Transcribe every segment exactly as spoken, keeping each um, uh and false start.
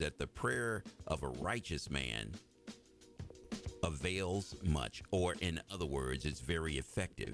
that the prayer of a righteous man avails much, or in other words, it's very effective.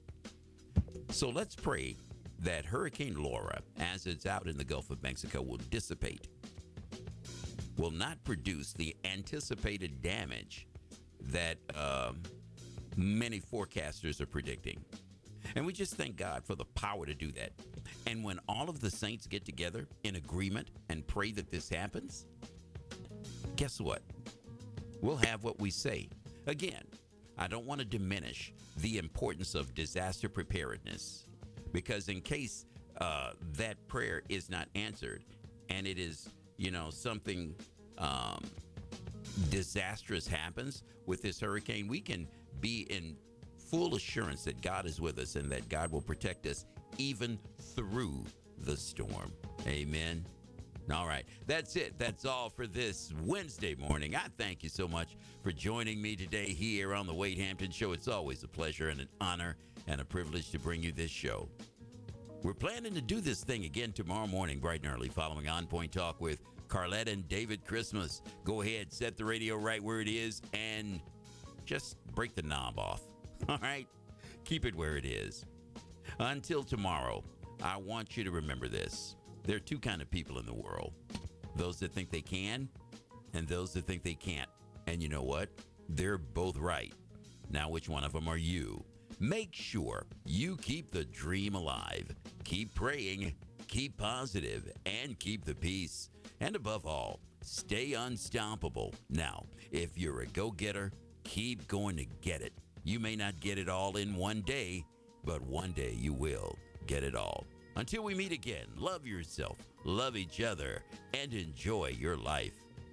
So let's pray that Hurricane Laura, as it's out in the Gulf of Mexico, will dissipate, will not produce the anticipated damage that um, many forecasters are predicting. And we just thank God for the power to do that. And when all of the saints get together in agreement and pray that this happens, guess what? We'll have what we say. Again, I don't want to diminish the importance of disaster preparedness, because in case uh, that prayer is not answered and it is, you know, something um, disastrous happens with this hurricane, we can be in full assurance that God is with us and that God will protect us even through the storm. Amen. All right. That's it. That's all for this Wednesday morning. I thank you so much for joining me today here on the Wade Hampton Show. It's always a pleasure and an honor and a privilege to bring you this show. We're planning to do this thing again tomorrow morning, bright and early, following On Point Talk with Carlette and David Christmas. Go ahead, set the radio right where it is, and just break the knob off. All right? Keep it where it is. Until tomorrow, I want you to remember this. There are two kind of people in the world. Those that think they can and those that think they can't. And you know what? They're both right. Now, which one of them are you? Make sure you keep the dream alive. Keep praying, keep positive, and keep the peace. And above all, stay unstoppable. Now, if you're a go-getter, keep going to get it. You may not get it all in one day, but one day you will get it all. Until we meet again, love yourself, love each other, and enjoy your life.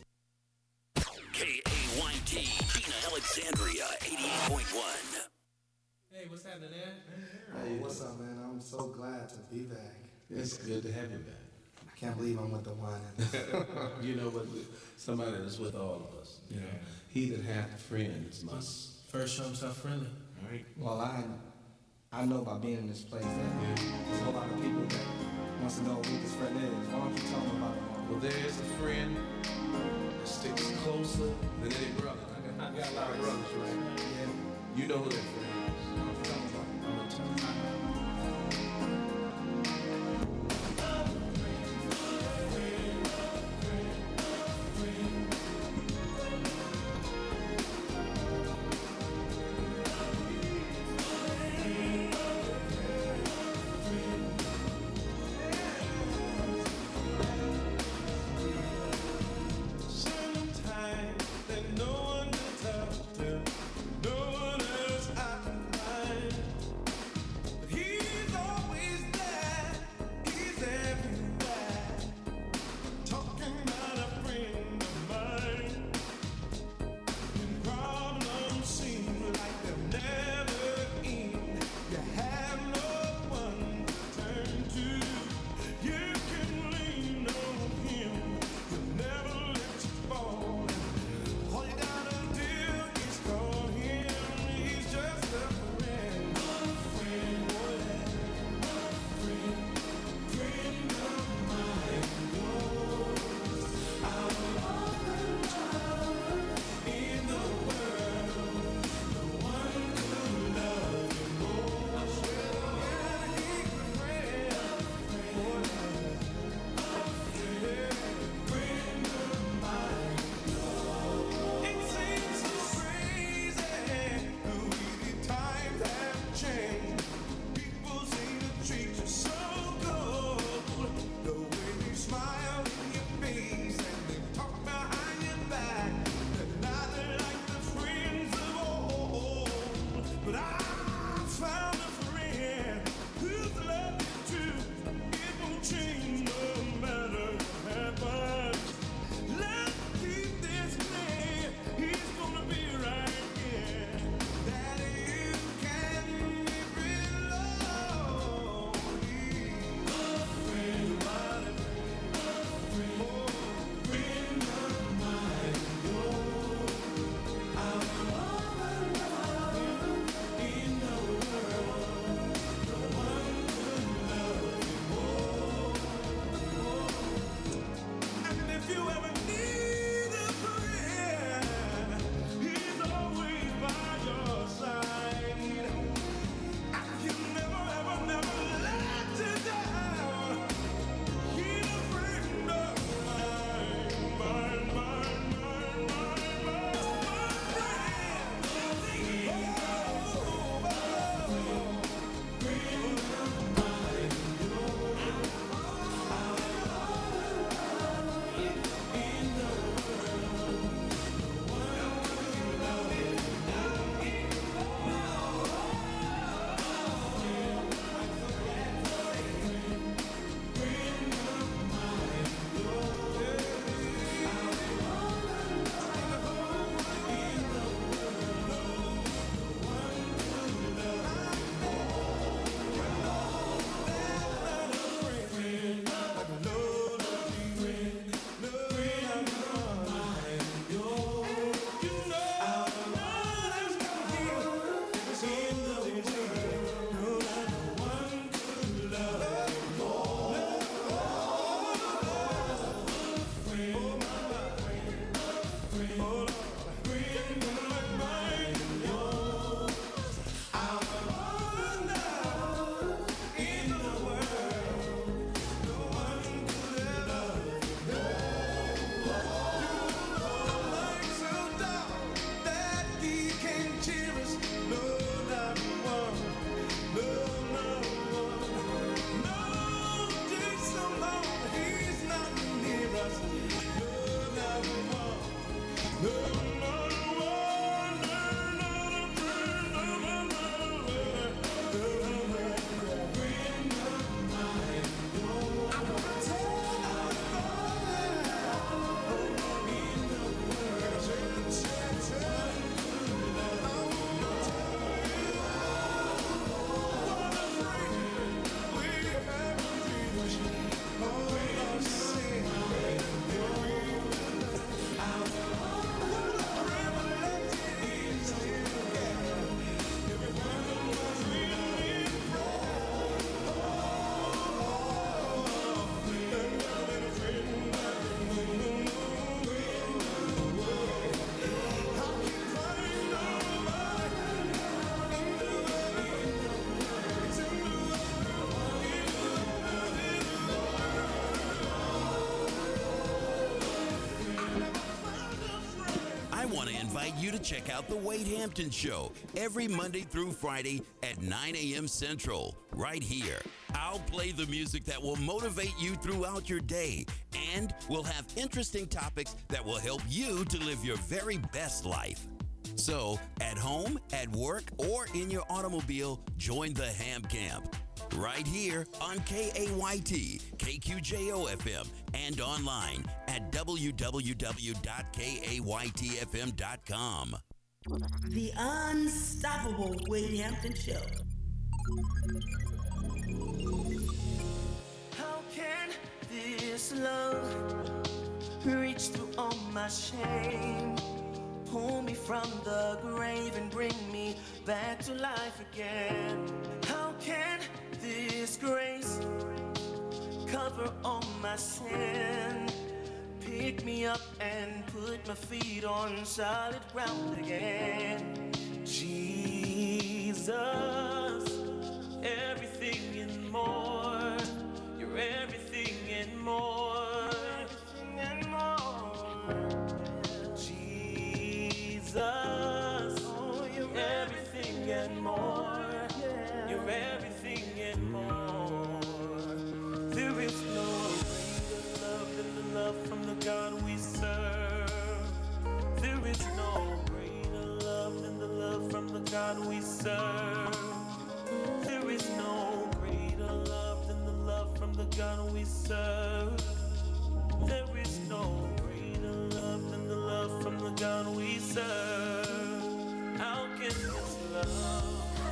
K A Y T, Tina Alexandria, eighty-eight point one. Hey, what's happening, man? Hey, what's up, man? I'm so glad to be back. It's good to have you back. I can't believe I'm with the one. You know what? Somebody that's with all of us. You know, he that hath friends must first show himself friendly. All right. Well, I I know by being in this place that there's a whole lot of people that wants to know who this friend is. Why don't you tell them about it? Well, there is a friend that sticks closer than any brother. I got, I got a lot of brothers, right? Yeah. You know who that friend is. Why don't you tell them about it? I'm gonna tell you. He invite you to check out The Wade Hampton Show every Monday through Friday at nine a.m. Central, right here. I'll play the music that will motivate you throughout your day, and we'll have interesting topics that will help you to live your very best life. So, at home, at work, or in your automobile, join the Ham Camp. Right here on K A Y T, K Q J O F M, and online at w w w dot k a y t f m dot com. The unstoppable Wade Hampton Show. How can this love reach through all my shame? Pull me from the grave and bring me back to life again. How can this grace cover all my sin? Pick me up and put my feet on solid ground again. Jesus, everything and more. You're everything and more. Everything and more. Jesus, oh, you're everything and more. You're everything and more. There is no greater love than the love from the God we serve. There is no greater love than the love from the God we serve. There is no greater love than the love from the God we serve. There is no greater love than the love from the God we serve. How can this love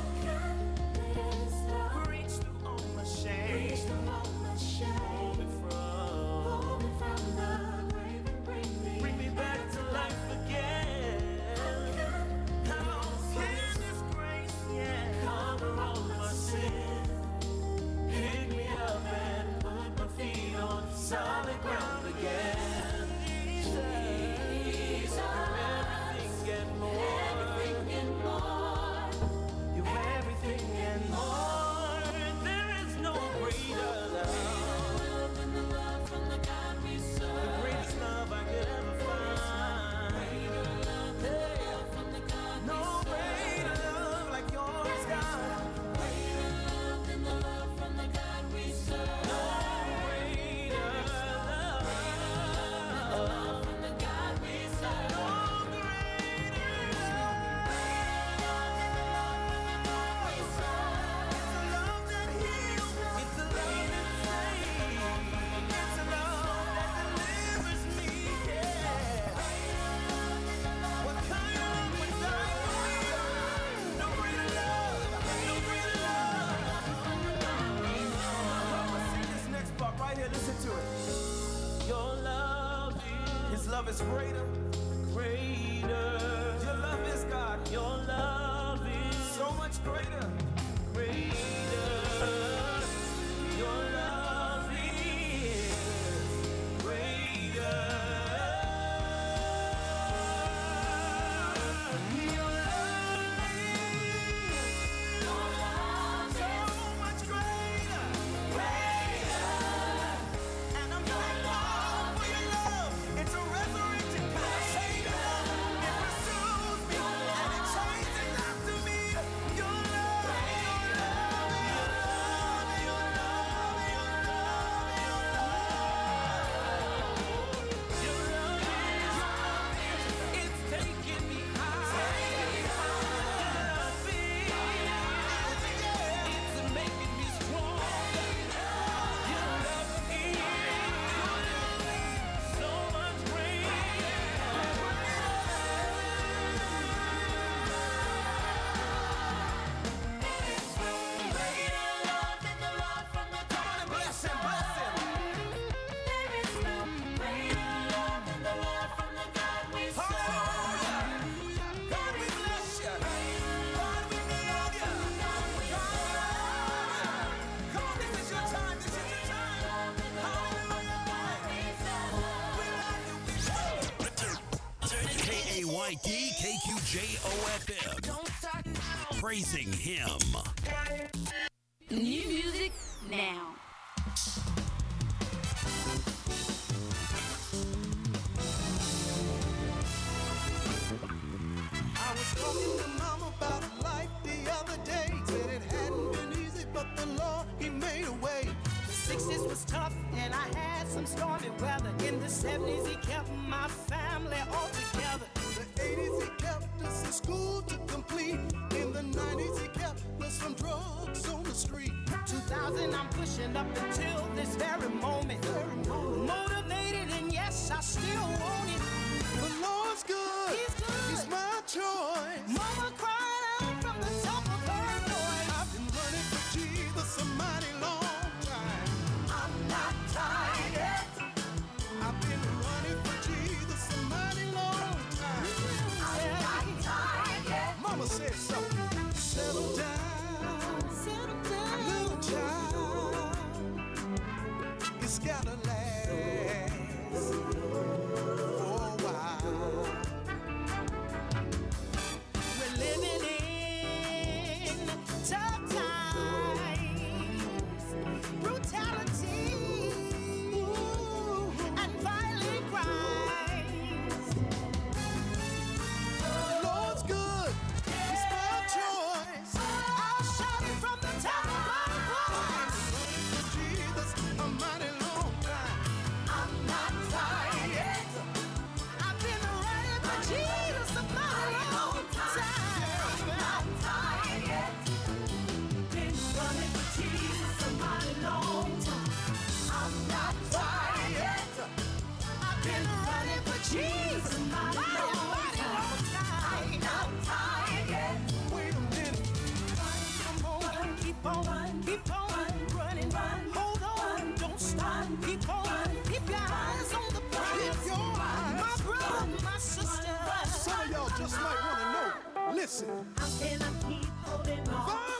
reach through all my shame? Pull me from, the grave and bring me, bring me back to life again. How can this grace, yeah, cover all my sin? Pick me up and put my feet on solid ground again. Jesus, everything and more. Everything and more. You're everything and more. There is no greater love than the love from the God we serve. The greatest love I could ever find. Greater love than the love from the God we serve. No greater love like yours, God. Greater love than the love from the God we serve. No greater love from the God we serve. No greater love than the love from the God we serve. It's a love that heals. It's a love that saves. It's a love that delivers me. Yeah. What kind of love would die for me? No greater love. No greater love. I'm gonna sing this next part right here. Listen to it. Your love is, His love is greater, greater. Your love is God. Your love is so much greater, greater. Your love is greater. Your love is so much greater, greater. And I'm thankful for your love. It's a resurrection passion. It pursues me and it chases after me. Your love, your love, your love, your love, your love, your love. Your love is, it's taking me high. Your love is, it's making me strong. Your love is so much greater. Greater love than the love from the God we serve. There is no greater love than the love from the God we serve. God, we bless you. God, we love you. Come on, this is your time. This is your time. Hallelujah. We love you. K A Y T, K Q J O F M. Praising Him. New music now. was tough and I had some stormy weather. In the seventies, he kept my family all together. The eighties, he kept us in school to complete. In the nineties, he kept us from drugs on the street. two thousand, I'm pushing up until this very moment. Motivated and yes, I still want it. The Lord's good. He's good. He's my choice. Mama cried out from the top of her voice. I've been running for Jesus a mighty long time. I'm not tired yet. I've been running for Jesus a mighty long time. I'm not tired yet. Mama said something. Settle down, Settle down. little child. It's gotta last for a while. We're living in tough times, brutality and violent crimes. The Lord's good. It's my choice. I'll shout it from the top of my voice. For Jesus a mighty long time. I'm not tired yet. I've been running for Jesus a mighty long time. I'm not tired yet. Been running for Jesus a mighty long time. I'm not tired yet. I've been running for Jesus a mighty, mighty long time. I'm not tired yet. Wait a minute. Come on, keep on, keep on running, hold on, don't stop, keep on, keep your eyes on the prize. Keep your eyes. My brother, my sister. Some of y'all just might want to know. Listen. How can I keep holding on?